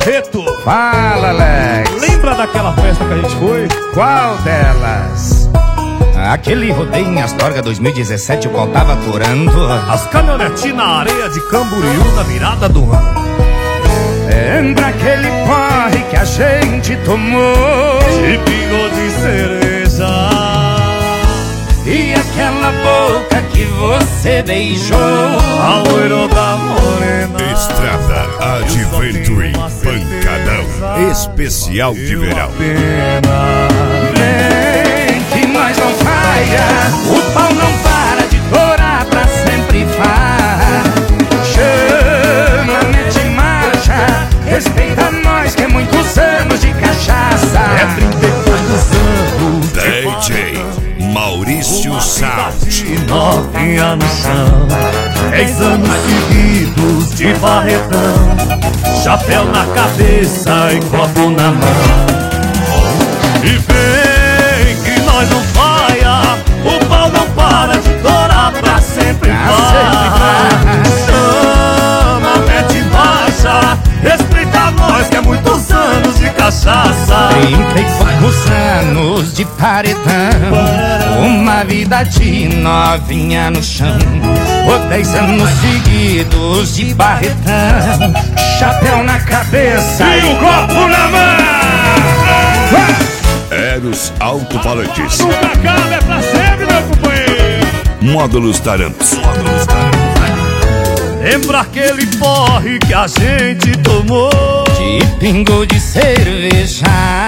Barreto. Fala, Alex. Lembra daquela festa que a gente foi? Qual delas? Aquele rodeio em Astorga 2017, o qual tava aturando As caminhonetinhas na areia de Camboriú na virada do ano. Lembra aquele porre que a gente tomou De pingo de cereja. E aquela boca que você beijou A loira da morena. Estrada Adventure Pancadão Especial de verão. Vem que nós não falha, o pau não para de torar, pra sempre vai. Chama, mete marcha, respeita nós que é muitos anos de cachaça. É 30 e poucos anos DJ Maurício Sound. novinha no chão, 10 anos seguidos de barretão, chapéu na cabeça e copo na mão. E vem que nós não falha, o pau não para de torar, pra sempre vai. Chama, mete marcha, respeita nós que é muitos anos de cachaça. 34 anos de paredão, uma vida de novinha no chão, 10 anos seguidos de barretão, chapéu na cabeça e um copo na mão. Eros Alto-Falantes. Nunca acaba, é pra sempre, meu companheiro. Módulos Tarantos. Lembra aquele porre que a gente tomou De pingo de cerveja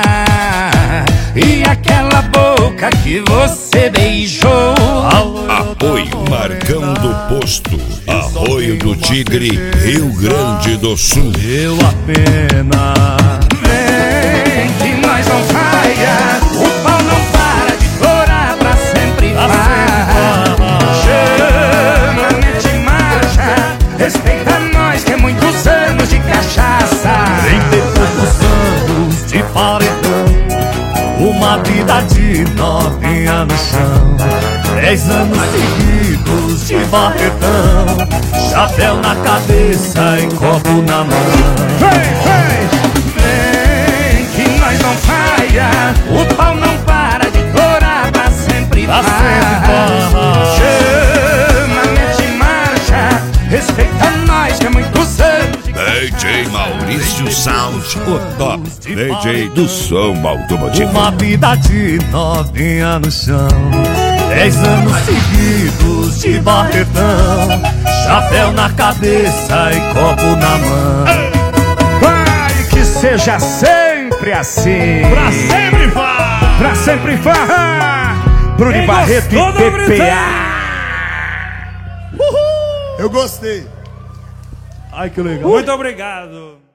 e aquela boca que você beijou. Apoio Marcão do Posto, Arroio do Tigre, Rio Grande do Sul. Deu a pena. Vem que nós não falha, o pau não para de torar, pra sempre vai. Chama, mete marcha, respeita nós que é muitos anos de cachaça. 30 e poucos anos de paredão, uma vida de novinha no chão, 10 anos seguidos de barretão, chapéu na cabeça e copo na mão. Vem que nós não falha, o pau não para de torar, pra sempre vai. Chama, mete marcha, respeita nós que é muitos anos de DJ Maurício Sound, o top DJ do som automotivo. Uma vida de novinha no chão, 10 anos seguidos de barretão, chapéu na cabeça e copo na mão. Vai que seja sempre assim, Pra sempre vai! pra sempre vai. Bruno Quem Barreto e gostou, PPA. Uhul! Eu gostei. Ai, que legal. Muito obrigado.